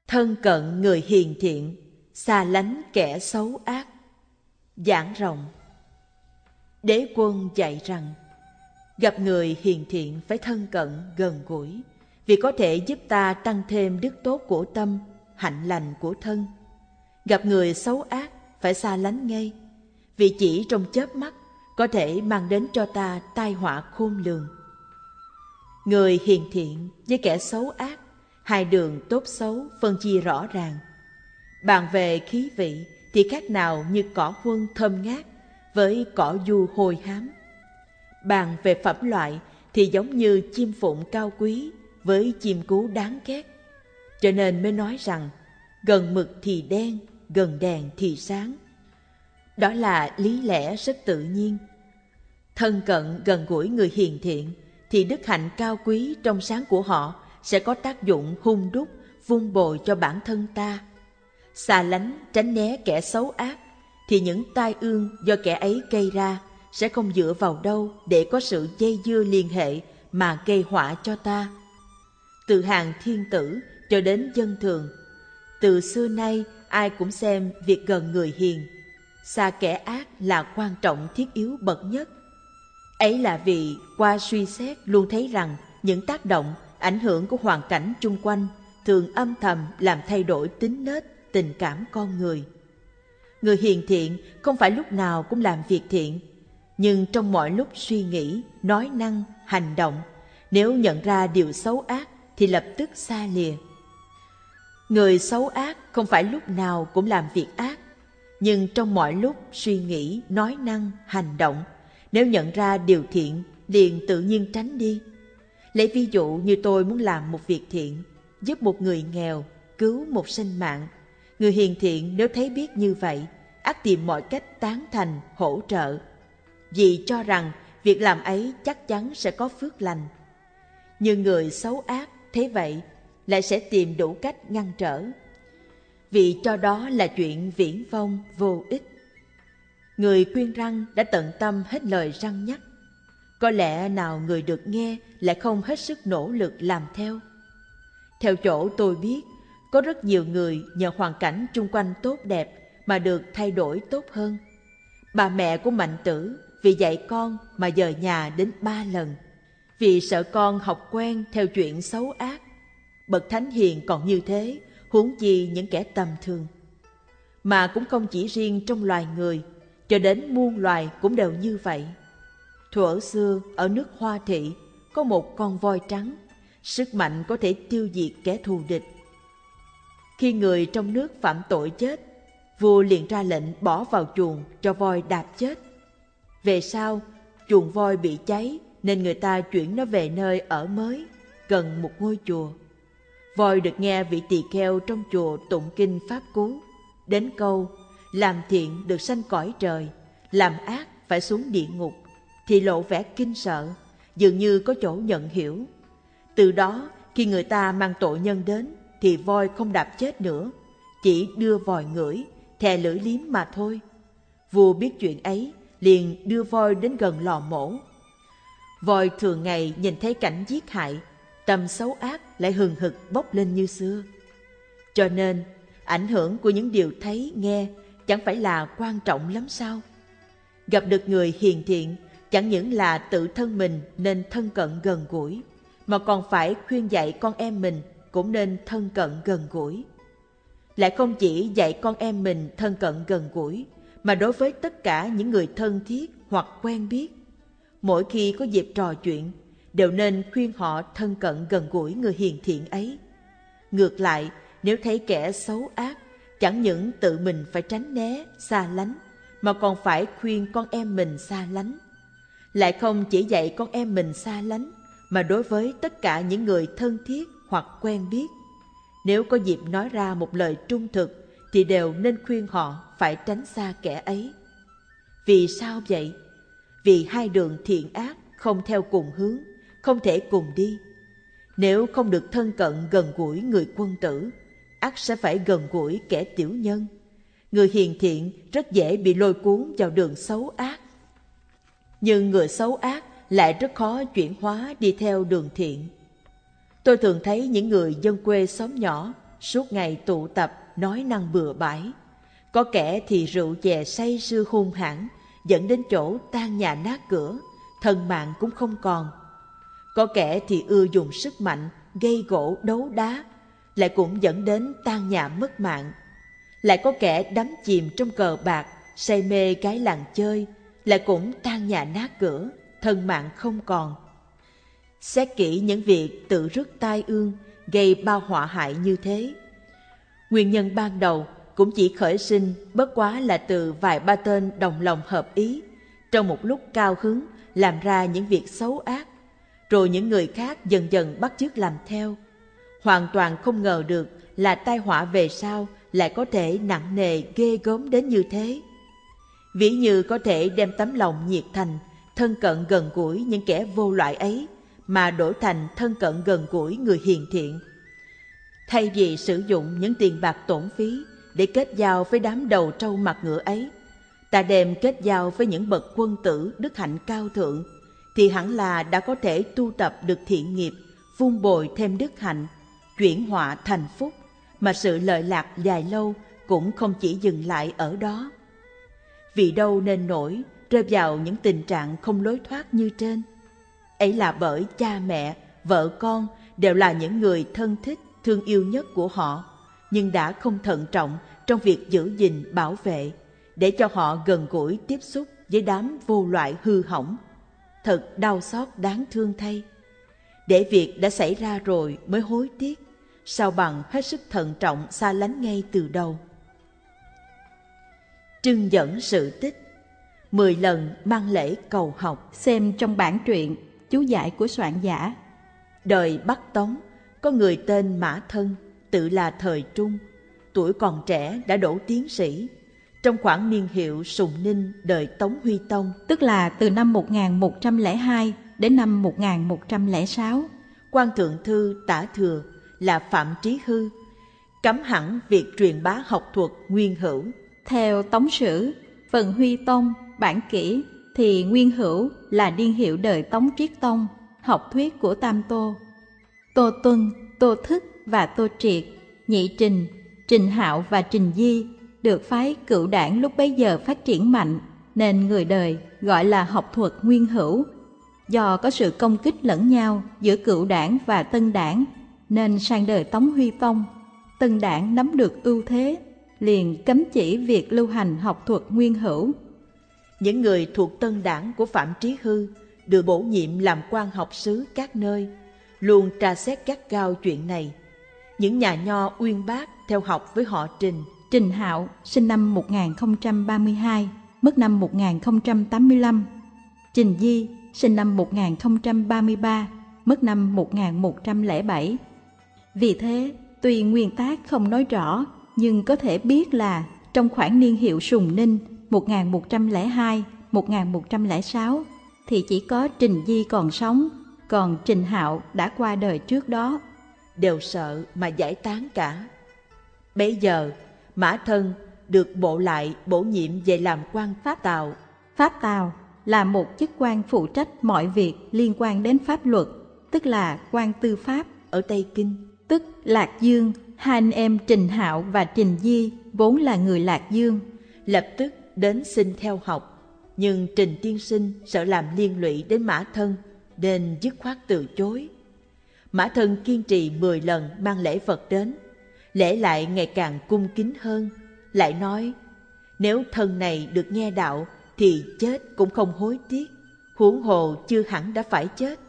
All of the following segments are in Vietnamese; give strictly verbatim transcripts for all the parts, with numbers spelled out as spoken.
Thân cận người hiền thiện, xa lánh kẻ xấu ác. Giảng rộng. Đế Quân dạy rằng, gặp người hiền thiện phải thân cận gần gũi, vì có thể giúp ta tăng thêm đức tốt của tâm, hạnh lành của thân. Gặp người xấu ác phải xa lánh ngay, vì chỉ trong chớp mắt có thể mang đến cho ta tai họa khôn lường. Người hiền thiện với kẻ xấu ác, hai đường tốt xấu phân chia rõ ràng. Bàn về khí vị thì khác nào như cỏ huân thơm ngát với cỏ du hôi hám. Bàn về phẩm loại thì giống như chim phụng cao quý với chim cú đáng ghét. Cho nên mới nói rằng gần mực thì đen, gần đèn thì sáng. Đó là lý lẽ rất tự nhiên. Thân cận gần gũi người hiền thiện thì đức hạnh cao quý trong sáng của họ sẽ có tác dụng hung đúc, vun bồi cho bản thân ta. Xa lánh, tránh né kẻ xấu ác thì những tai ương do kẻ ấy gây ra sẽ không dựa vào đâu để có sự dây dưa liên hệ mà gây họa cho ta. Từ hàng thiên tử cho đến dân thường, từ xưa nay ai cũng xem việc gần người hiền, xa kẻ ác là quan trọng thiết yếu bậc nhất. Ấy là vì qua suy xét luôn thấy rằng những tác động, ảnh hưởng của hoàn cảnh chung quanh thường âm thầm làm thay đổi tính nết, tình cảm con người. Người hiền thiện không phải lúc nào cũng làm việc thiện, nhưng trong mọi lúc suy nghĩ, nói năng, hành động, nếu nhận ra điều xấu ác thì lập tức xa lìa. Người xấu ác không phải lúc nào cũng làm việc ác, nhưng trong mọi lúc suy nghĩ, nói năng, hành động, nếu nhận ra điều thiện liền tự nhiên tránh đi. Lấy ví dụ như tôi muốn làm một việc thiện, giúp một người nghèo, cứu một sinh mạng. Người hiền thiện nếu thấy biết như vậy, ắt tìm mọi cách tán thành, hỗ trợ, vì cho rằng việc làm ấy chắc chắn sẽ có phước lành. Nhưng người xấu ác thấy vậy lại sẽ tìm đủ cách ngăn trở, vì cho đó là chuyện viển vông vô ích. Người khuyên răn đã tận tâm hết lời răn nhắc, có lẽ nào người được nghe lại không hết sức nỗ lực làm theo. Theo chỗ tôi biết, có rất nhiều người nhờ hoàn cảnh chung quanh tốt đẹp mà được thay đổi tốt hơn. Bà mẹ của Mạnh Tử vì dạy con mà dời nhà đến ba lần, vì sợ con học quen theo chuyện xấu ác. Bậc thánh hiền còn như thế, huống chi những kẻ tầm thường. Mà cũng không chỉ riêng trong loài người, cho đến muôn loài cũng đều như vậy. Thuở xưa ở nước Hoa Thị có một con voi trắng, sức mạnh có thể tiêu diệt kẻ thù địch. Khi người trong nước phạm tội chết, vua liền ra lệnh bỏ vào chuồng cho voi đạp chết. Về sau, chuồng voi bị cháy nên người ta chuyển nó về nơi ở mới, gần một ngôi chùa. Voi được nghe vị tỳ kheo trong chùa tụng kinh pháp cú, đến câu làm thiện được sanh cõi trời, làm ác phải xuống địa ngục, thì lộ vẻ kinh sợ, dường như có chỗ nhận hiểu. Từ đó, khi người ta mang tội nhân đến, thì voi không đạp chết nữa, chỉ đưa vòi ngửi, thè lưỡi liếm mà thôi. Vua biết chuyện ấy, liền đưa voi đến gần lò mổ. Voi thường ngày nhìn thấy cảnh giết hại, tâm xấu ác lại hừng hực bốc lên như xưa. Cho nên, ảnh hưởng của những điều thấy, nghe chẳng phải là quan trọng lắm sao? Gặp được người hiền thiện, chẳng những là tự thân mình nên thân cận gần gũi, mà còn phải khuyên dạy con em mình cũng nên thân cận gần gũi. Lại không chỉ dạy con em mình thân cận gần gũi, mà đối với tất cả những người thân thiết hoặc quen biết, mỗi khi có dịp trò chuyện, đều nên khuyên họ thân cận gần gũi người hiền thiện ấy. Ngược lại, nếu thấy kẻ xấu ác, chẳng những tự mình phải tránh né, xa lánh, mà còn phải khuyên con em mình xa lánh. Lại không chỉ dạy con em mình xa lánh, mà đối với tất cả những người thân thiết hoặc quen biết, nếu có dịp nói ra một lời trung thực, thì đều nên khuyên họ phải tránh xa kẻ ấy. Vì sao vậy? Vì hai đường thiện ác không theo cùng hướng, không thể cùng đi. Nếu không được thân cận gần gũi người quân tử, ắt sẽ phải gần gũi kẻ tiểu nhân. Người hiền thiện rất dễ bị lôi cuốn vào đường xấu ác. Nhưng người xấu ác lại rất khó chuyển hóa đi theo đường thiện. Tôi thường thấy những người dân quê xóm nhỏ suốt ngày tụ tập nói năng bừa bãi. Có kẻ thì rượu chè say sưa hung hãn, dẫn đến chỗ tan nhà nát cửa, thân mạng cũng không còn. Có kẻ thì ưa dùng sức mạnh, gây gỗ đấu đá, lại cũng dẫn đến tan nhà mất mạng. Lại có kẻ đắm chìm trong cờ bạc, say mê cái làng chơi, lại cũng tan nhà nát cửa, thân mạng không còn. Xét kỹ những việc tự rước tai ương, gây bao họa hại như thế, nguyên nhân ban đầu cũng chỉ khởi sinh bất quá là từ vài ba tên đồng lòng hợp ý, trong một lúc cao hứng làm ra những việc xấu ác, rồi những người khác dần dần bắt chước làm theo. Hoàn toàn không ngờ được là tai họa về sau lại có thể nặng nề ghê gớm đến như thế. Ví như có thể đem tấm lòng nhiệt thành, thân cận gần gũi những kẻ vô loại ấy, mà đổi thành thân cận gần gũi người hiền thiện. Thay vì sử dụng những tiền bạc tổn phí để kết giao với đám đầu trâu mặt ngựa ấy, ta đem kết giao với những bậc quân tử đức hạnh cao thượng, thì hẳn là đã có thể tu tập được thiện nghiệp, vun bồi thêm đức hạnh, chuyển họa thành phúc, mà sự lợi lạc dài lâu cũng không chỉ dừng lại ở đó. Vì đâu nên nổi rơi vào những tình trạng không lối thoát như trên? Ấy là bởi cha mẹ, vợ con đều là những người thân thích, thương yêu nhất của họ, nhưng đã không thận trọng trong việc giữ gìn, bảo vệ, để cho họ gần gũi tiếp xúc với đám vô loại hư hỏng. Thật đau xót đáng thương thay. Để việc đã xảy ra rồi mới hối tiếc, sao bằng hết sức thận trọng xa lánh ngay từ đầu. Trưng dẫn sự tích mười lần mang lễ cầu học. Xem trong bản truyện chú giải của soạn giả. Đời Bắc Tống có người tên Mã Thân, tự là thời Trung, tuổi còn trẻ đã đỗ tiến sĩ. Trong khoảng niên hiệu Sùng Ninh đời Tống Huy Tông, tức là từ năm một nghìn một trăm lẻ hai đến năm một nghìn một trăm lẻ sáu, quan thượng thư tả thừa là Phạm Trí Hư cấm hẳn việc truyền bá học thuật nguyên hữu. Theo Tống Sử, phần Huy Tông, bản kỷ, thì nguyên hữu là niên hiệu đời Tống Triết Tông, học thuyết của Tam Tô. Tô Tuân, Tô Thức và Tô Triệt, Nhị Trình, Trình Hạo và Trình Di được phái Cựu Đảng lúc bấy giờ phát triển mạnh, nên người đời gọi là học thuật nguyên hữu. Do có sự công kích lẫn nhau giữa Cựu Đảng và Tân Đảng, nên sang đời Tống Huy Tông, Tân Đảng nắm được ưu thế, liền cấm chỉ việc lưu hành học thuật nguyên hữu. Những người thuộc Tân Đảng của Phạm Trí Hư được bổ nhiệm làm quan học sứ các nơi, luôn tra xét gắt gao chuyện này. Những nhà nho uyên bác theo học với họ Trình. Trình Hạo sinh năm một nghìn không trăm ba mươi hai, mất năm một nghìn không trăm tám mươi lăm. Trình Di sinh năm một nghìn không trăm ba mươi ba, mất năm một nghìn một trăm lẻ bảy. Vì thế, tuy nguyên tác không nói rõ, nhưng có thể biết là trong khoảng niên hiệu Sùng Ninh một nghìn một trăm lẻ hai đến một nghìn một trăm lẻ sáu thì chỉ có Trình Di còn sống, còn Trình Hạo đã qua đời trước đó. Đều sợ mà giải tán cả. Bấy giờ, Mã Thân được bộ lại bổ nhiệm về làm quan Pháp Tào. Pháp Tào là một chức quan phụ trách mọi việc liên quan đến pháp luật, tức là quan tư pháp ở Tây Kinh. Tức Lạc Dương, hai anh em Trình Hạo và Trình Di vốn là người Lạc Dương, lập tức đến xin theo học. Nhưng Trình tiên sinh sợ làm liên lụy đến Mã Thân, nên dứt khoát từ chối. Mã Thân kiên trì mười lần mang lễ vật đến, lễ lại ngày càng cung kính hơn, lại nói nếu thân này được nghe đạo thì chết cũng không hối tiếc, huống hồ chưa hẳn đã phải chết.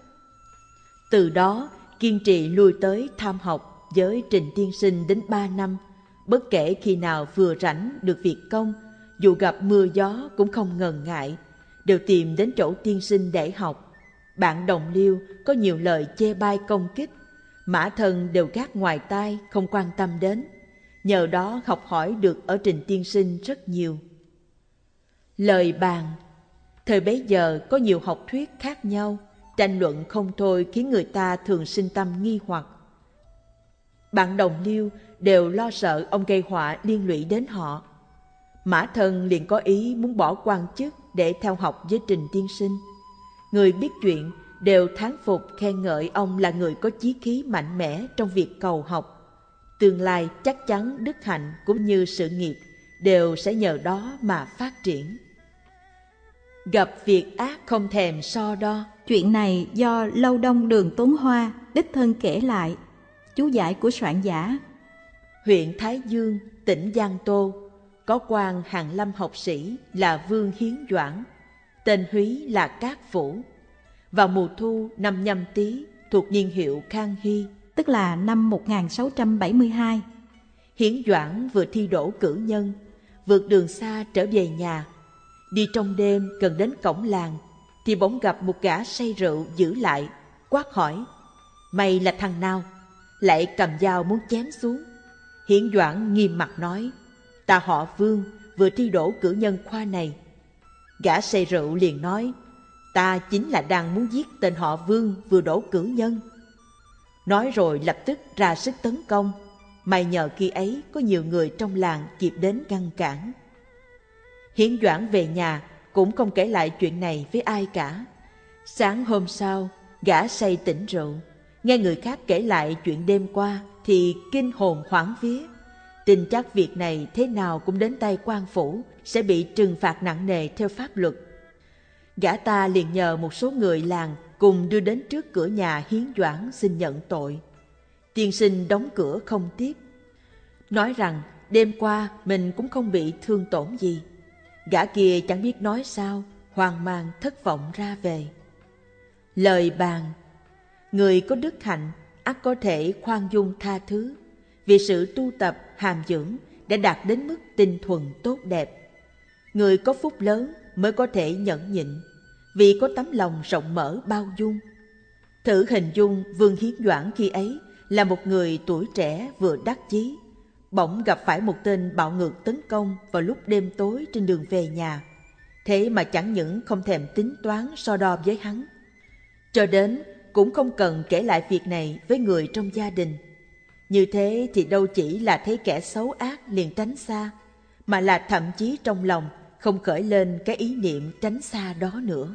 Từ đó kiên trì lui tới tham học với Trình tiên sinh đến ba năm, bất kể khi nào vừa rảnh được việc công, dù gặp mưa gió cũng không ngần ngại, đều tìm đến chỗ tiên sinh để học. Bạn đồng liêu có nhiều lời chê bai công kích, Mã Thân đều gác ngoài tai, không quan tâm đến. Nhờ đó học hỏi được ở Trình tiên sinh rất nhiều. Lời bàn. Thời bấy giờ có nhiều học thuyết khác nhau, tranh luận không thôi khiến người ta thường sinh tâm nghi hoặc. Bạn đồng liêu đều lo sợ ông gây họa liên lụy đến họ. Mã Thân liền có ý muốn bỏ quan chức để theo học với Trình tiên sinh. Người biết chuyện đều thán phục khen ngợi ông là người có chí khí mạnh mẽ trong việc cầu học. Tương lai chắc chắn đức hạnh cũng như sự nghiệp đều sẽ nhờ đó mà phát triển. Gặp việc ác không thèm so đo. Chuyện này do Lâu Đông Đường Tuấn Hoa đích thân kể lại. Chú giải của soạn giả. Huyện Thái Dương, tỉnh Giang Tô, có quan hàn lâm học sĩ là Vương Hiến Doãn, tên húy là Cát Vũ. Vào mùa thu năm Nhâm Tý thuộc niên hiệu Khang Hy, tức là năm một nghìn sáu trăm bảy mươi hai. Hiến Doãn vừa thi đỗ cử nhân, vượt đường xa trở về nhà. Đi trong đêm gần đến cổng làng thì bỗng gặp một gã say rượu giữ lại, quát hỏi: "Mày là thằng nào?" Lại cầm dao muốn chém xuống. Hiến Doãn nghiêm mặt nói: "Ta họ Vương, vừa thi đỗ cử nhân khoa này." Gã say rượu liền nói: "Ta chính là đang muốn giết tên họ Vương vừa đỗ cử nhân." Nói rồi lập tức ra sức tấn công. May nhờ khi ấy có nhiều người trong làng kịp đến ngăn cản. Hiến Doãn về nhà cũng không kể lại chuyện này với ai cả. Sáng hôm sau, gã say tỉnh rượu, nghe người khác kể lại chuyện đêm qua thì kinh hồn hoảng vía, tin chắc việc này thế nào cũng đến tay quan phủ, sẽ bị trừng phạt nặng nề theo pháp luật. Gã ta liền nhờ một số người làng cùng đưa đến trước cửa nhà Hiến Doãn xin nhận tội. Tiên sinh đóng cửa không tiếp, nói rằng đêm qua mình cũng không bị thương tổn gì. Gã kia chẳng biết nói sao, hoang mang thất vọng ra về. Lời bàn: người có đức hạnh ắt có thể khoan dung tha thứ, vì sự tu tập hàm dưỡng đã đạt đến mức tinh thuần tốt đẹp. Người có phúc lớn mới có thể nhẫn nhịn, vì có tấm lòng rộng mở bao dung. Thử hình dung Vương Hiến Doãn khi ấy là một người tuổi trẻ vừa đắc chí, bỗng gặp phải một tên bạo ngược tấn công vào lúc đêm tối trên đường về nhà. Thế mà chẳng những không thèm tính toán so đo với hắn, cho đến cũng không cần kể lại việc này với người trong gia đình. Như thế thì đâu chỉ là thấy kẻ xấu ác liền tránh xa, mà là thậm chí trong lòng không khởi lên cái ý niệm tránh xa đó nữa.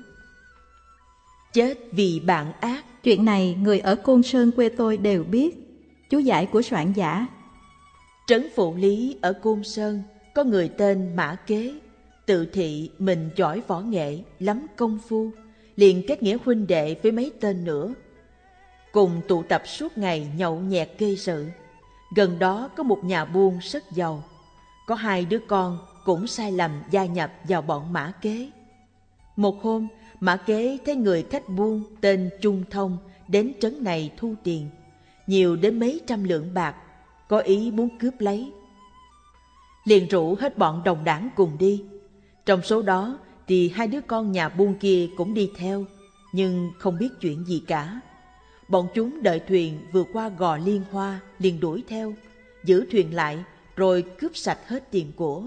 Chết vì bạn ác. Chuyện này người ở Côn Sơn quê tôi đều biết. Chú giải của soạn giả. Trấn Phụ Lý ở Côn Sơn có người tên Mã Kế, tự thị mình giỏi võ nghệ, lắm công phu, liền kết nghĩa huynh đệ với mấy tên nữa, cùng tụ tập suốt ngày nhậu nhẹt gây sự. Gần đó có một nhà buôn rất giàu, có hai đứa con cũng sai lầm gia nhập vào bọn Mã Kế. Một hôm, Mã Kế thấy người khách buôn tên Trung Thông đến trấn này thu tiền, nhiều đến mấy trăm lượng bạc, có ý muốn cướp lấy. Liền rủ hết bọn đồng đảng cùng đi. Trong số đó thì hai đứa con nhà buôn kia cũng đi theo, nhưng không biết chuyện gì cả. Bọn chúng đợi thuyền vừa qua gò Liên Hoa liền đuổi theo, giữ thuyền lại rồi cướp sạch hết tiền của.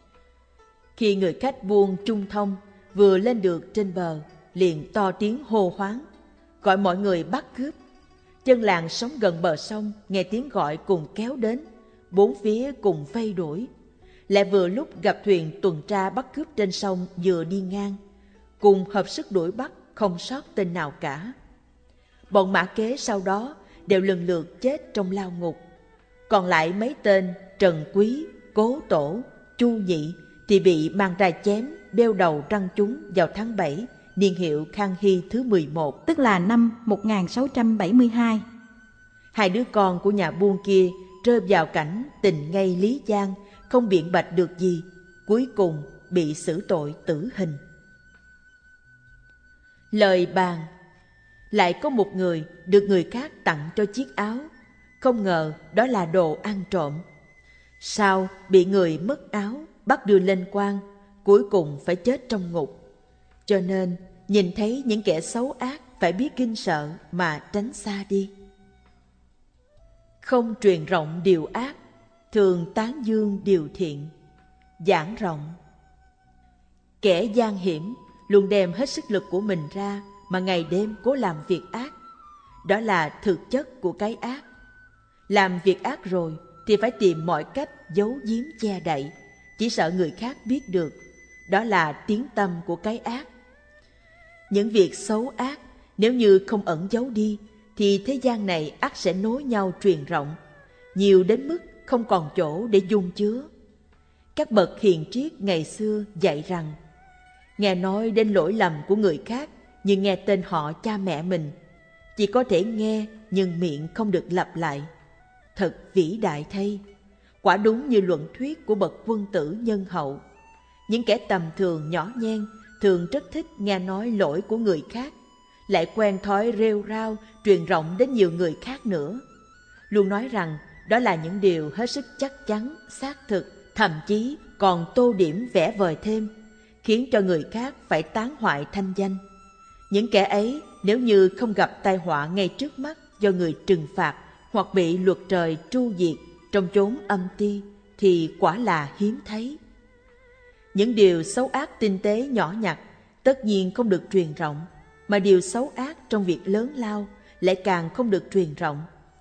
Khi người khách buôn Trung Thông vừa lên được trên bờ, liền to tiếng hô hoáng, gọi mọi người bắt cướp. Dân làng sống gần bờ sông nghe tiếng gọi cùng kéo đến, bốn phía cùng vây đuổi. Lại vừa lúc gặp thuyền tuần tra bắt cướp trên sông vừa đi ngang, cùng hợp sức đuổi bắt, không sót tên nào cả. Bọn Mã Kế sau đó đều lần lượt chết trong lao ngục. Còn lại mấy tên Trần Quý, Cố Tổ, Chu Nhị thì bị mang ra chém, đeo đầu răng chúng vào tháng bảy, niên hiệu Khang Hy thứ mười một, tức là năm một nghìn sáu trăm bảy mươi hai. Hai đứa con của nhà buôn kia rơi vào cảnh tình ngây lý giang, không biện bạch được gì, cuối cùng bị xử tội tử hình. Lời bàn: lại có một người được người khác tặng cho chiếc áo, không ngờ đó là đồ ăn trộm. Sau bị người mất áo, bắt đưa lên quan, cuối cùng phải chết trong ngục. Cho nên nhìn thấy những kẻ xấu ác phải biết kinh sợ mà tránh xa đi. Không truyền rộng điều ác, thường tán dương điều thiện. Giảng rộng: kẻ gian hiểm luôn đem hết sức lực của mình ra mà ngày đêm cố làm việc ác. Đó là thực chất của cái ác. Làm việc ác rồi thì phải tìm mọi cách giấu giếm che đậy, chỉ sợ người khác biết được. Đó là tiếng tăm của cái ác. Những việc xấu ác nếu như không ẩn giấu đi thì thế gian này ắt sẽ nối nhau truyền rộng. nhiều đến mức không còn chỗ để dung chứa. Các bậc hiền triết ngày xưa dạy rằng, nghe nói đến lỗi lầm của người khác như nghe tên họ cha mẹ mình, chỉ có thể nghe nhưng miệng không được lặp lại. Thật vĩ đại thay, quả đúng như luận thuyết của bậc quân tử nhân hậu. Những kẻ tầm thường nhỏ nhen thường rất thích nghe nói lỗi của người khác, lại quen thói rêu rao truyền rộng đến nhiều người khác nữa, luôn nói rằng đó là những điều hết sức chắc chắn, xác thực, thậm chí còn tô điểm vẽ vời thêm, khiến cho người khác phải tán hoại thanh danh. Những kẻ ấy nếu như không gặp tai họa ngay trước mắt do người trừng phạt hoặc bị luật trời tru diệt trong chốn âm ti thì quả là hiếm thấy. Những điều xấu ác tinh tế nhỏ nhặt tất nhiên không được truyền rộng, mà điều xấu ác trong việc lớn lao lại càng không được truyền rộng.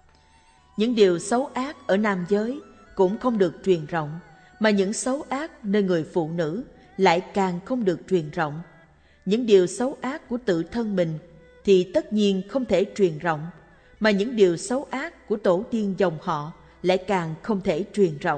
Những điều xấu ác ở nam giới cũng không được truyền rộng, mà những xấu ác nơi người phụ nữ lại càng không được truyền rộng. Những điều xấu ác của tự thân mình thì tất nhiên không thể truyền rộng, mà những điều xấu ác của tổ tiên dòng họ lại càng không thể truyền rộng.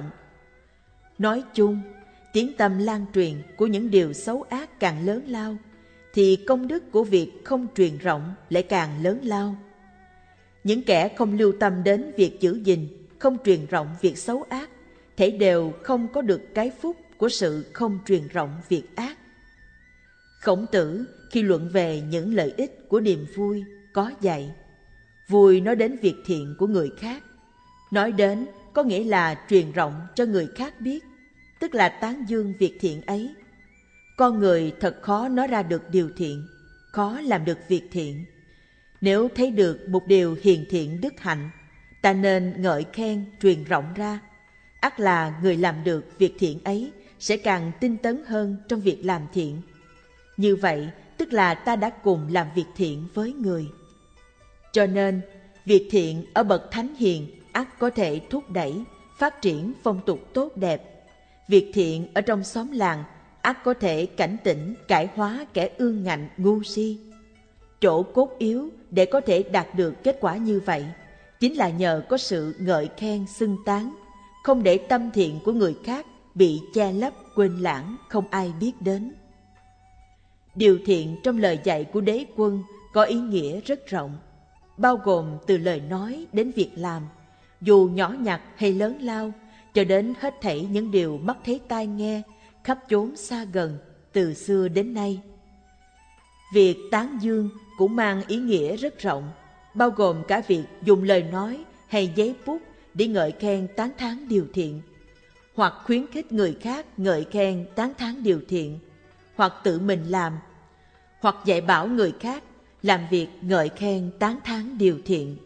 Nói chung, tiếng tăm lan truyền của những điều xấu ác càng lớn lao, thì công đức của việc không truyền rộng lại càng lớn lao. Những kẻ không lưu tâm đến việc giữ gìn, không truyền rộng việc xấu ác, thể đều không có được cái phúc của sự không truyền rộng việc ác. Khổng Tử khi luận về những lợi ích của niềm vui có dạy, vui nói đến việc thiện của người khác. Nói đến có nghĩa là truyền rộng cho người khác biết, tức là tán dương việc thiện ấy. Con người thật khó nói ra được điều thiện, khó làm được việc thiện. Nếu thấy được một điều hiền thiện đức hạnh, ta nên ngợi khen truyền rộng ra. Ắt là người làm được việc thiện ấy sẽ càng tinh tấn hơn trong việc làm thiện. Như vậy tức là ta đã cùng làm việc thiện với người. Cho nên việc thiện ở bậc thánh hiền ắt có thể thúc đẩy, phát triển phong tục tốt đẹp. Việc thiện ở trong xóm làng ắt có thể cảnh tỉnh, cải hóa kẻ ương ngạnh ngu si. Chỗ cốt yếu để có thể đạt được kết quả như vậy chính là nhờ có sự ngợi khen xưng tán, không để tâm thiện của người khác bị che lấp quên lãng, không ai biết đến. Điều thiện trong lời dạy của Đế Quân có ý nghĩa rất rộng, bao gồm từ lời nói đến việc làm, dù nhỏ nhặt hay lớn lao, cho đến hết thảy những điều mắt thấy tai nghe khắp chốn xa gần từ xưa đến nay. Việc tán dương cũng mang ý nghĩa rất rộng, bao gồm cả việc dùng lời nói hay giấy bút để ngợi khen tán thán điều thiện, hoặc khuyến khích người khác ngợi khen tán thán điều thiện, hoặc tự mình làm, hoặc dạy bảo người khác làm việc ngợi khen tán thán điều thiện.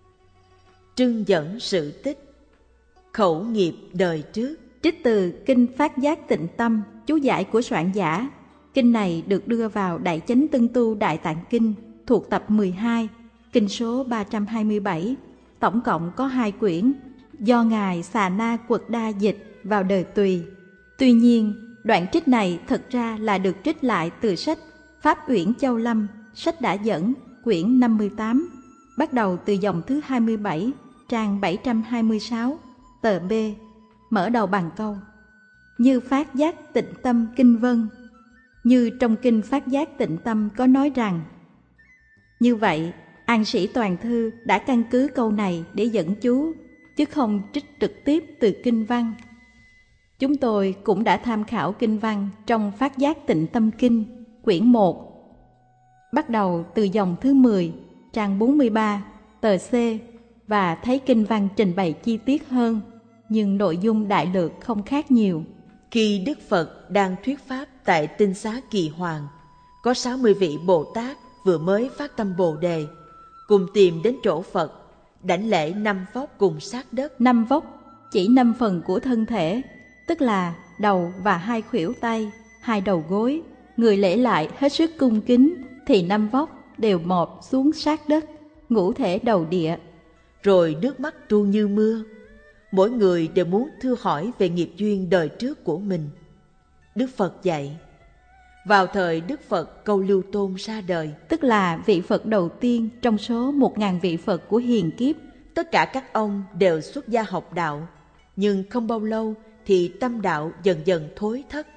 Trưng dẫn sự tích, khẩu nghiệp đời trước. Trích từ Kinh Phát Giác Tịnh Tâm, chú giải của soạn giả. Kinh này được đưa vào Đại Chánh Tân Tu Đại Tạng Kinh thuộc tập mười hai, kinh số ba trăm hai mươi bảy, tổng cộng có hai quyển, do Ngài Xà Na Quật Đa dịch vào đời Tùy. Tuy nhiên, đoạn trích này thật ra là được trích lại từ sách Pháp Uyển Châu Lâm, sách đã dẫn, quyển năm mươi tám, bắt đầu từ dòng thứ hai mươi bảy, trang bảy trăm hai mươi sáu, tờ B, mở đầu bằng câu như Phát Giác Tịnh Tâm Kinh Vân. Như trong Kinh Phát Giác Tịnh Tâm có nói rằng, như vậy, An Sĩ Toàn Thư đã căn cứ câu này để dẫn chú, chứ không trích trực tiếp từ Kinh Văn. Chúng tôi cũng đã tham khảo Kinh Văn trong Phát Giác Tịnh Tâm Kinh, quyển một, bắt đầu từ dòng thứ mười, trang bốn mươi ba, tờ C, và thấy Kinh Văn trình bày chi tiết hơn, nhưng nội dung đại lược không khác nhiều. Khi Đức Phật đang thuyết pháp tại Tinh Xá Kỳ Hoàng, có sáu mươi vị Bồ Tát vừa mới phát tâm Bồ Đề, cùng tìm đến chỗ Phật, đảnh lễ năm vóc cùng sát đất. Năm vóc chỉ năm phần của thân thể, tức là đầu và hai khuỷu tay, hai đầu gối. Người lễ lại hết sức cung kính, thì năm vóc đều mọp xuống sát đất, ngũ thể đầu địa. Rồi nước mắt tuôn như mưa. Mỗi người đều muốn thưa hỏi về nghiệp duyên đời trước của mình. Đức Phật dạy, vào thời Đức Phật Câu Lưu Tôn ra đời, tức là vị Phật đầu tiên trong số một ngàn vị Phật của hiền kiếp, tất cả các ông đều xuất gia học đạo, nhưng không bao lâu thì tâm đạo dần dần thối thất.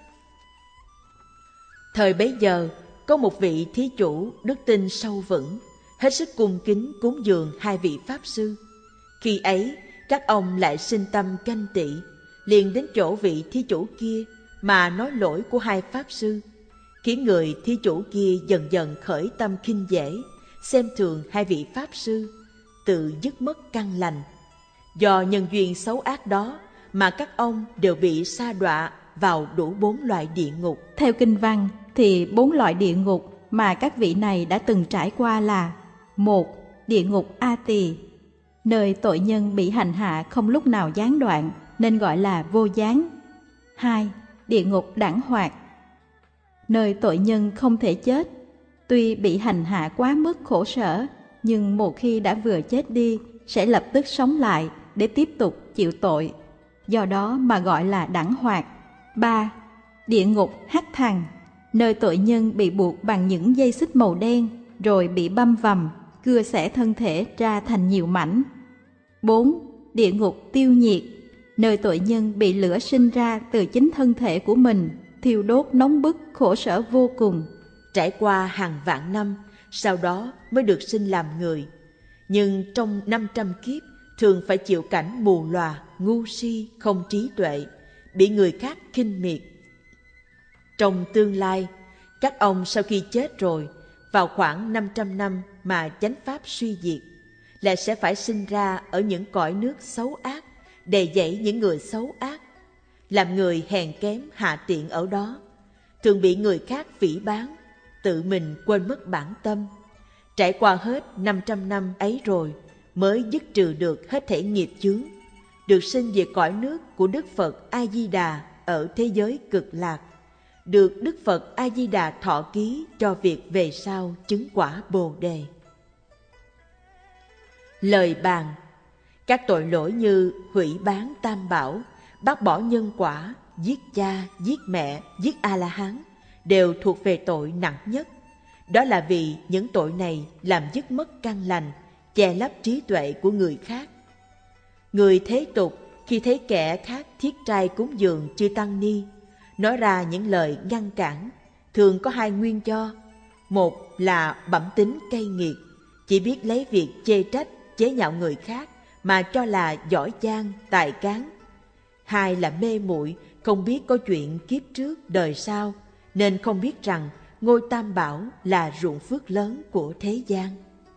Thời bấy giờ, có một vị thí chủ đức tin sâu vững, hết sức cung kính cúng dường hai vị pháp sư. Khi ấy, các ông lại sinh tâm ganh tị, liền đến chỗ vị thí chủ kia mà nói lỗi của hai pháp sư, khiến người thí chủ kia dần dần khởi tâm khinh dễ, xem thường hai vị pháp sư, tự dứt mất căn lành. Do nhân duyên xấu ác đó mà các ông đều bị sa đọa vào đủ bốn loại địa ngục. Theo kinh văn thì bốn loại địa ngục mà các vị này đã từng trải qua là: một. Địa ngục A Tỳ, nơi tội nhân bị hành hạ không lúc nào gián đoạn nên gọi là vô gián. Hai. Địa ngục Đẳng Hoạt, nơi tội nhân không thể chết, tuy bị hành hạ quá mức khổ sở, nhưng một khi đã vừa chết đi sẽ lập tức sống lại để tiếp tục chịu tội, do đó mà gọi là Đẳng Hoạt. Ba. Địa ngục Hắc Thằng, nơi tội nhân bị buộc bằng những dây xích màu đen rồi bị băm vằm, cưa xẻ thân thể ra thành nhiều mảnh. Bốn. Địa ngục Tiêu Nhiệt, nơi tội nhân bị lửa sinh ra từ chính thân thể của mình, thiêu đốt nóng bức khổ sở vô cùng. Trải qua hàng vạn năm, sau đó mới được sinh làm người. Nhưng trong năm trăm kiếp, thường phải chịu cảnh mù lòa, ngu si, không trí tuệ, bị người khác khinh miệt. Trong tương lai, các ông sau khi chết rồi, vào khoảng năm trăm năm mà chánh pháp suy diệt, lại sẽ phải sinh ra ở những cõi nước xấu ác, đầy dẫy những người xấu ác, làm người hèn kém hạ tiện ở đó, thường bị người khác phỉ báng, tự mình quên mất bản tâm. Trải qua hết năm trăm năm ấy rồi, mới dứt trừ được hết thảy nghiệp chướng, được sinh về cõi nước của Đức Phật A Di Đà ở thế giới Cực Lạc, được Đức Phật A Di Đà thọ ký cho việc về sau chứng quả Bồ Đề. Lời bàn: các tội lỗi như hủy bán tam bảo, bác bỏ nhân quả, giết cha, giết mẹ, giết A-la-hán đều thuộc về tội nặng nhất. Đó là vì những tội này làm dứt mất căn lành, che lấp trí tuệ của người khác. Người thế tục khi thấy kẻ khác thiết trai cúng dường chư tăng ni, nói ra những lời ngăn cản, thường có hai nguyên do. Một là bẩm tính cay nghiệt, chỉ biết lấy việc chê trách, chế nhạo người khác mà cho là giỏi giang, tài cán. Hai là mê muội, không biết có chuyện kiếp trước đời sau, nên không biết rằng ngôi Tam Bảo là ruộng phước lớn của thế gian.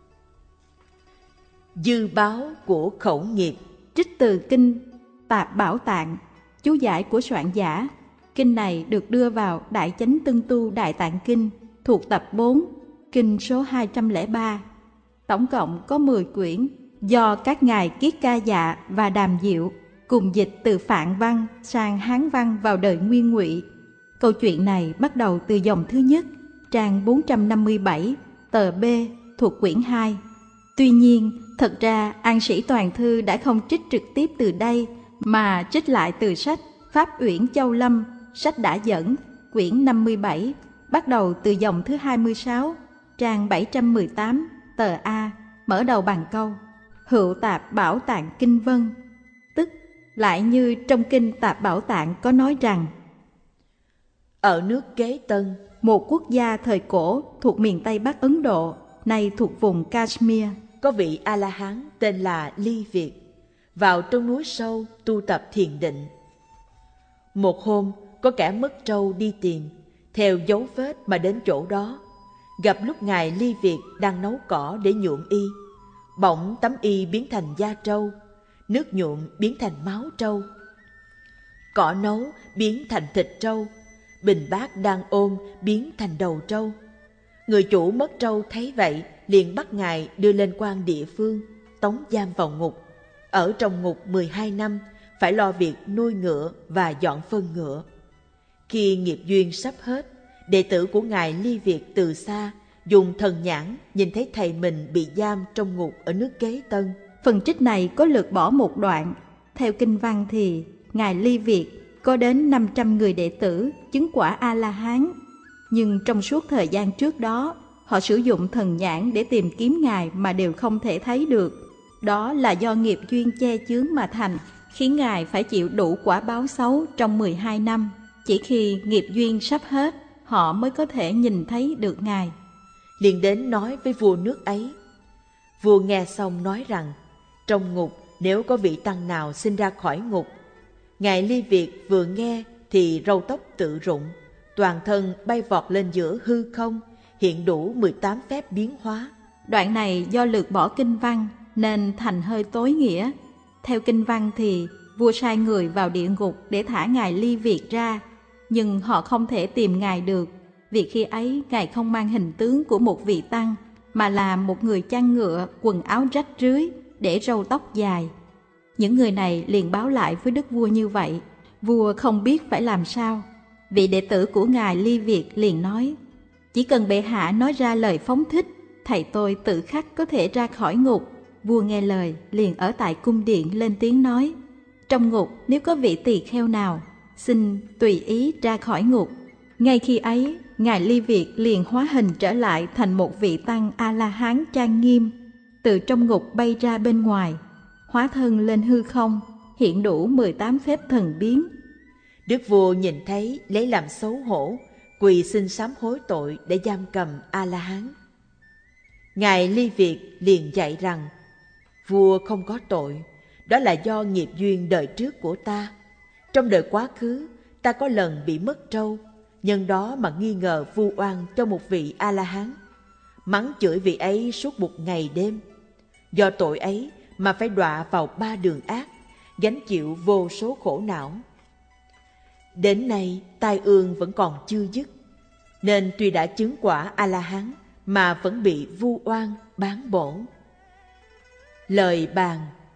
Dư báo của khẩu nghiệp. Trích từ kinh Tạp Bảo Tạng, chú giải của soạn giả. Kinh này được đưa vào Đại Chánh Tân Tu Đại Tạng Kinh thuộc tập bốn, kinh số hai trăm lẻ ba. Tổng cộng có mười quyển, do các ngài Kiết Ca Dạ và Đàm Diệu cùng dịch từ Phạn văn sang Hán văn vào đời Nguyên Ngụy. Câu chuyện này bắt đầu từ dòng thứ nhất, trang bốn trăm năm mươi bảy, tờ B thuộc quyển hai. Tuy nhiên, thật ra An Sĩ Toàn Thư đã không trích trực tiếp từ đây, mà trích lại từ sách Pháp Uyển Châu Lâm, sách đã dẫn, quyển năm mươi bảy, bắt đầu từ dòng thứ hai mươi sáu, trang bảy trăm mười tám, tờ A, mở đầu bằng câu Hữu Tạp Bảo Tạng Kinh Vân, tức lại như trong kinh Tạp Bảo Tạng có nói rằng: ở nước Kế Tân, một quốc gia thời cổ thuộc miền Tây Bắc Ấn Độ, nay thuộc vùng Kashmir, có vị A-la-hán tên là Ly Việt, vào trong núi sâu tu tập thiền định. Một hôm, có kẻ mất trâu đi tìm, theo dấu vết mà đến chỗ đó, gặp lúc ngài Ly Việt đang nấu cỏ để nhuộm y. Bỗng tấm y biến thành da trâu, nước nhuộm biến thành máu trâu, cỏ nấu biến thành thịt trâu, bình bát đang ôm biến thành đầu trâu. Người chủ mất trâu thấy vậy, liền bắt ngài đưa lên quan địa phương, tống giam vào ngục. Ở trong ngục mười hai năm, phải lo việc nuôi ngựa và dọn phân ngựa. Khi nghiệp duyên sắp hết, đệ tử của ngài Ly Việt từ xa dùng thần nhãn nhìn thấy thầy mình bị giam trong ngục ở nước Kế Tân. Phần trích này có lược bỏ một đoạn. Theo kinh văn thì ngài Ly Việt có đến năm trăm người đệ tử chứng quả A-la-hán, nhưng trong suốt thời gian trước đó, họ sử dụng thần nhãn để tìm kiếm ngài mà đều không thể thấy được. Đó là do nghiệp duyên che chướng mà thành, khiến Ngài phải chịu đủ quả báo xấu trong mười hai năm. Chỉ khi nghiệp duyên sắp hết, họ mới có thể nhìn thấy được Ngài. Liền đến nói với vua nước ấy. Vua nghe xong nói rằng, trong ngục nếu có vị tăng nào sinh ra khỏi ngục. Ngài Ly Việt vừa nghe thì râu tóc tự rụng, toàn thân bay vọt lên giữa hư không, hiện đủ mười tám phép biến hóa. Đoạn này do lược bỏ kinh văn nên thành hơi tối nghĩa. Theo kinh văn thì vua sai người vào địa ngục để thả Ngài Ly Việt ra, nhưng họ không thể tìm Ngài được, vì khi ấy Ngài không mang hình tướng của một vị tăng, mà là một người chăn ngựa, quần áo rách rưới, để râu tóc dài. Những người này liền báo lại với đức vua như vậy. Vua không biết phải làm sao. Vị đệ tử của Ngài Ly Việt liền nói, chỉ cần bệ hạ nói ra lời phóng thích, thầy tôi tự khắc có thể ra khỏi ngục. Vua nghe lời liền ở tại cung điện lên tiếng nói, trong ngục nếu có vị tỳ kheo nào, xin tùy ý ra khỏi ngục. Ngay khi ấy, Ngài Ly Việt liền hóa hình trở lại thành một vị tăng A-la-hán trang nghiêm, từ trong ngục bay ra bên ngoài, hóa thân lên hư không, hiện đủ mười tám phép thần biến. Đức vua nhìn thấy lấy làm xấu hổ, quỳ xin sám hối tội để giam cầm A-la-hán. Ngài Ly Việt liền dạy rằng, vua không có tội, đó là do nghiệp duyên đời trước của ta. Trong đời quá khứ, ta có lần bị mất trâu, nhân đó mà nghi ngờ vu oan cho một vị A-la-hán, mắng chửi vị ấy suốt một ngày đêm. Do tội ấy mà phải đọa vào ba đường ác, gánh chịu vô số khổ não. Đến nay tai ương vẫn còn chưa dứt, nên tuy đã chứng quả A-la-hán mà vẫn bị vu oan bán bổ. Lời bàn: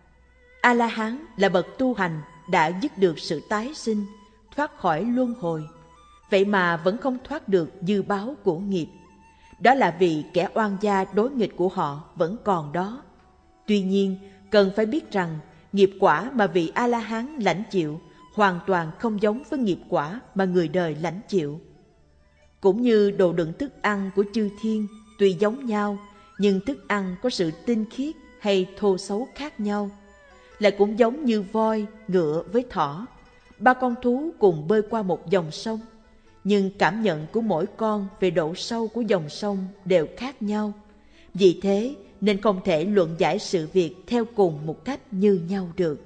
A-la-hán là bậc tu hành đã dứt được sự tái sinh, thoát khỏi luân hồi, vậy mà vẫn không thoát được dư báo của nghiệp. Đó là vì kẻ oan gia đối nghịch của họ vẫn còn đó. Tuy nhiên, cần phải biết rằng nghiệp quả mà vị A-la-hán lãnh chịu hoàn toàn không giống với nghiệp quả mà người đời lãnh chịu. Cũng như đồ đựng thức ăn của chư thiên tuy giống nhau, nhưng thức ăn có sự tinh khiết hay thô xấu khác nhau. Lại cũng giống như voi, ngựa với thỏ, ba con thú cùng bơi qua một dòng sông, nhưng cảm nhận của mỗi con về độ sâu của dòng sông đều khác nhau. Vì thế nên không thể luận giải sự việc theo cùng một cách như nhau được.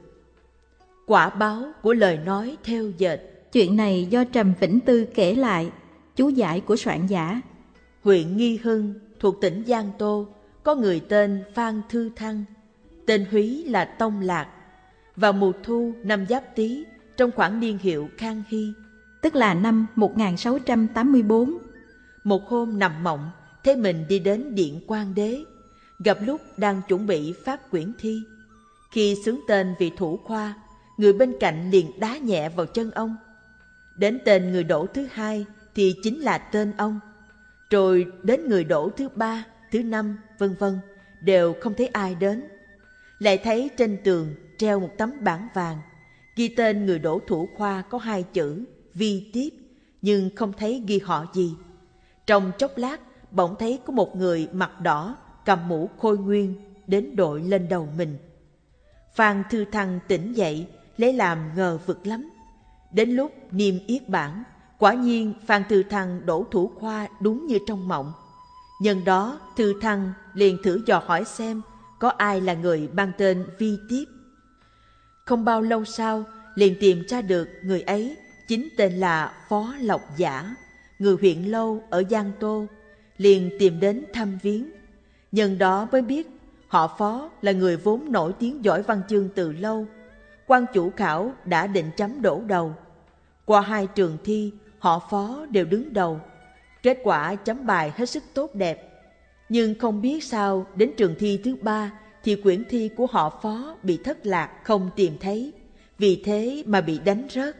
Quả báo của lời nói theo dệt. Chuyện này do Trầm Vĩnh Tư kể lại, chú giải của soạn giả. Huyện Nghi Hưng thuộc tỉnh Giang Tô có người tên Phan Thư Thăng, tên húy là Tông Lạc. Vào mùa thu năm Giáp Tý, trong khoảng niên hiệu Khang Hy, tức là năm một nghìn sáu trăm tám mươi tư, một hôm nằm mộng thấy mình đi đến điện Quang Đế, gặp lúc đang chuẩn bị phát quyển thi. Khi xướng tên vị thủ khoa, người bên cạnh liền đá nhẹ vào chân ông. Đến tên người đổ thứ hai thì chính là tên ông, rồi đến người đổ thứ ba, thứ năm, vân vân, đều không thấy ai đến. Lại thấy trên tường treo một tấm bảng vàng, ghi tên người đổ thủ khoa có hai chữ Vi Tiếp, nhưng không thấy ghi họ gì. Trong chốc lát, bỗng thấy có một người mặt đỏ cầm mũ khôi nguyên đến đội lên đầu mình. Phan Thư Thăng tỉnh dậy, lấy làm ngờ vực lắm. Đến lúc niêm yết bảng, quả nhiên Phan Thư Thăng đổ thủ khoa đúng như trong mộng. Nhân đó Thư Thăng liền thử dò hỏi xem có ai là người mang tên Vi Tiếp. Không bao lâu sau, liền tìm ra được người ấy chính tên là Phó Lộc Giả, người huyện Lâu ở Giang Tô. Liền tìm đến thăm viếng. Nhân đó mới biết họ Phó là người vốn nổi tiếng giỏi văn chương từ lâu. Quan chủ khảo đã định chấm đổ đầu. Qua hai trường thi, họ Phó đều đứng đầu. Kết quả chấm bài hết sức tốt đẹp. Nhưng không biết sao đến trường thi thứ ba thì quyển thi của họ Phó bị thất lạc, không tìm thấy, vì thế mà bị đánh rớt.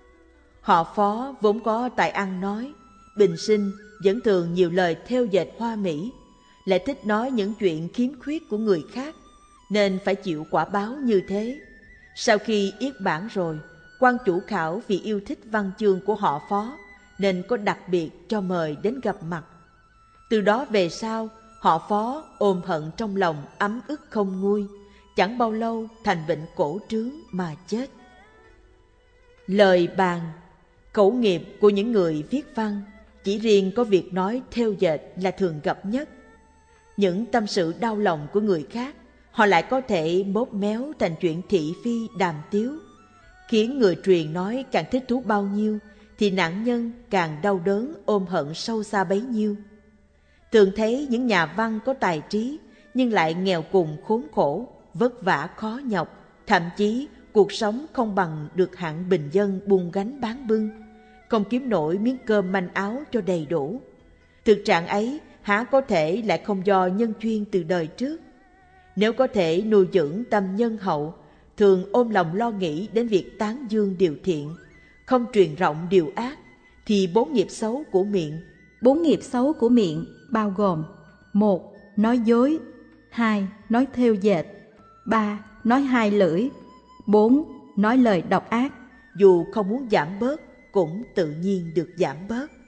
Họ Phó vốn có tài ăn nói, bình sinh vẫn thường nhiều lời thêu dệt hoa mỹ, lại thích nói những chuyện khiếm khuyết của người khác, nên phải chịu quả báo như thế. Sau khi yết bảng rồi, quan chủ khảo vì yêu thích văn chương của họ Phó nên có đặc biệt cho mời đến gặp mặt. Từ đó về sau, họ Phó ôm hận trong lòng ấm ức không nguôi, chẳng bao lâu thành bệnh cổ trướng mà chết. Lời bàn, khẩu nghiệp của những người viết văn, chỉ riêng có việc nói thêu dệt là thường gặp nhất. Những tâm sự đau lòng của người khác, họ lại có thể bóp méo thành chuyện thị phi đàm tiếu, khiến người truyền nói càng thích thú bao nhiêu, thì nạn nhân càng đau đớn ôm hận sâu xa bấy nhiêu. Thường thấy những nhà văn có tài trí, nhưng lại nghèo cùng khốn khổ, vất vả khó nhọc, thậm chí cuộc sống không bằng được hạng bình dân buôn gánh bán bưng, không kiếm nổi miếng cơm manh áo cho đầy đủ. Thực trạng ấy há có thể lại không do nhân duyên từ đời trước. Nếu có thể nuôi dưỡng tâm nhân hậu, thường ôm lòng lo nghĩ đến việc tán dương điều thiện, không truyền rộng điều ác, thì bốn nghiệp xấu của miệng. Bốn nghiệp xấu của miệng bao gồm: một. Nói dối. Hai. Nói thêu dệt. Ba. Nói hai lưỡi. Bốn. Nói lời độc ác. Dù không muốn giảm bớt, cũng tự nhiên được giảm bớt.